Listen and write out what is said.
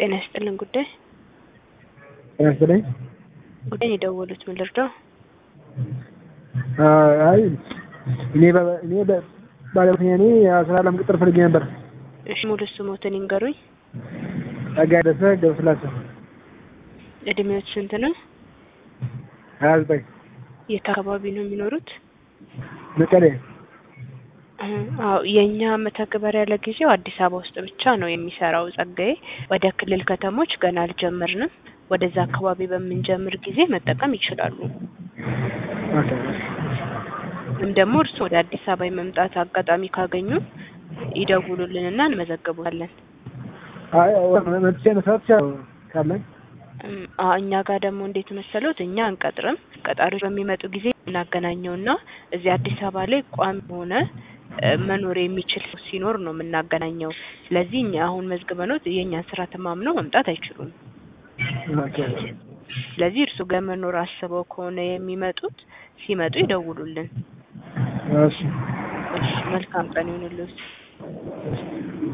ጤና ይስጥልን ጉዳይ ያስለኝ ጉዳይ የደወሉት ምን ልርዳው? አይ እኔ ባለፈኝ እኔ አስራለም ቁጥር ፈልጌ ነበር። እሺ ሙሉ ስሞትን ይንገሩኝ። አጋደሰ ገብስላሴ። እድሜዎት ስንት ነው? 29 የት አካባቢ ነው የሚኖሩት? መቀሌ። አዎ የኛ መተግበሪያ ለጊዜው አዲስ አበባ ውስጥ ብቻ ነው የሚሰራው ጸጋዬ። ወደ ክልል ከተሞች ገና አልጀመርንም። ወደዛ አካባቢ በመንጀምር ጊዜ መጠቀም ይችላሉ። ኦኬ። ደግሞ እርሱ ወደ አዲስ አበባ የመምጣት አጋጣሚ ካገኙ ይደውሉልንና እንመዘግባለን። አይ መጥቼ መስራት ካለኝ እኛ ጋር ደግሞ እንዴት መሰሎት እኛ አንቀጥርም። ቀጣሪዎች በሚመጡ ጊዜ እናገናኘውና እዚህ አዲስ አበባ ላይ ቋሚ ሆነ መኖር የሚችል ሲኖር ነው የምናገናኘው። ስለዚህ እኛ አሁን መዝግበኖት የኛን ስራ ተማምነው መምጣት አይችሉም። ኦኬ። ስለዚህ እርሱ ጋር መኖር አስበው ከሆነ የሚመጡት ሲመጡ ይደውሉልን። እሺ መልካም ቀን ይሁንልዎት።